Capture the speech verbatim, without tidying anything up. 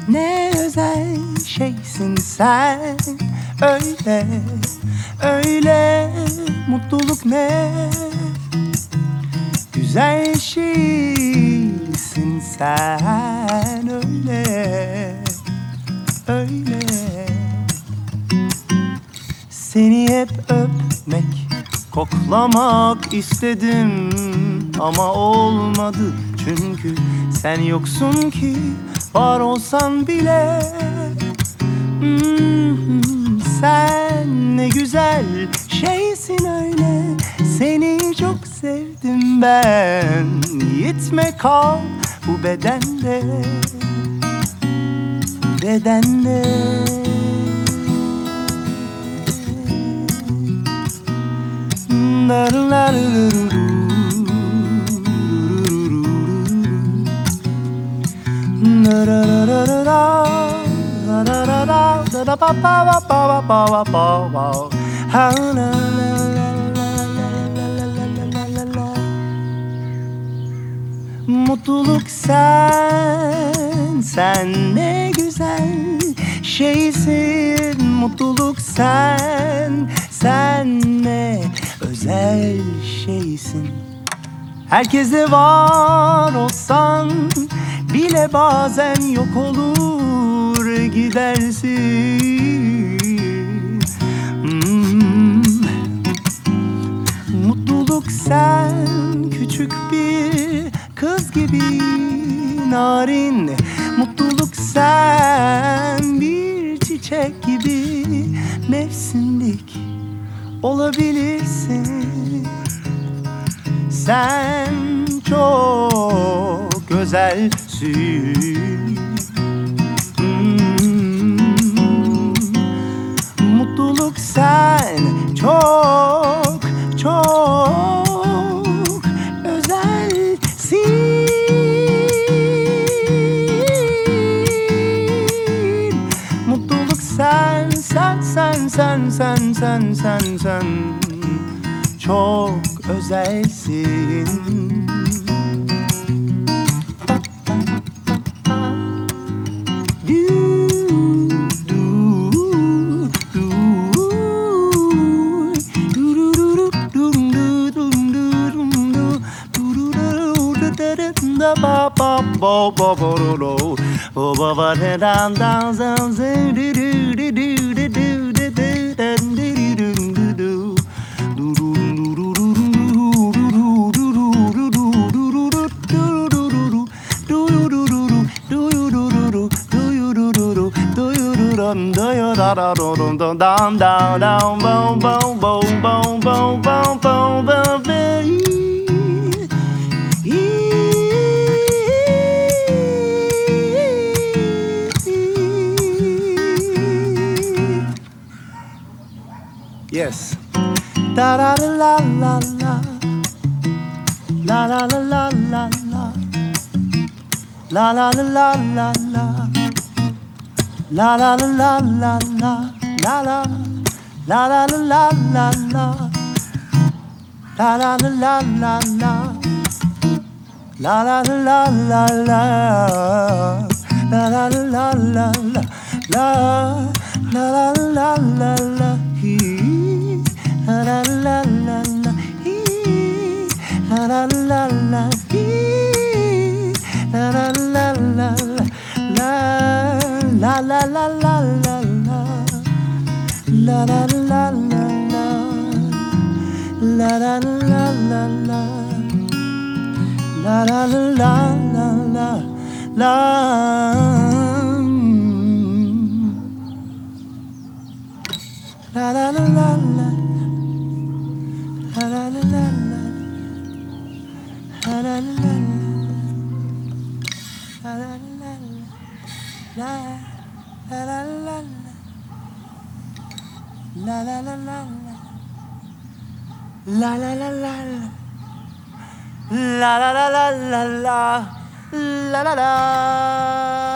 Ne özel şeysin sen, öyle, öyle. Mutluluk ne güzel şeysin sen, öyle, öyle. Seni hep öpmek, koklamak istedim ama olmadı, çünkü sen yoksun ki. Var olsan bile hmm, sen ne güzel şeysin öyle. Seni çok sevdim ben, gitme kal bu bedende, bedende. Mutluluk sen, sen ne güzel şeysin. Mutluluk sen, sen ne özel şeysin. Herkese var olsan bile bazen yok olur gidersin. hmm. Mutluluk sen, küçük bir kız gibi narin. Mutluluk sen, bir çiçek gibi mevsimlik olabilirsin. Sen çok özelsin. hmm. Mutluluk sen, çok çok özelsin. Mutluluk sen, sen, sen, sen, sen, sen, sen, sen çok özelsin. Yes. Da da da la la la, la la la la la la, la la la la la la, la la la la la la, la la la la la la la, la la la la la la, la la la la la la, la la la la la la, la la la la la la. La la la la la, la la la la, la la la la la, la la la la la, la la la la la, la la la la la, la la la la la, la. La la la la la, la la la la la, la la la la, la la la la, la la la la, la la la la, la la la la, la la la la la, la la la.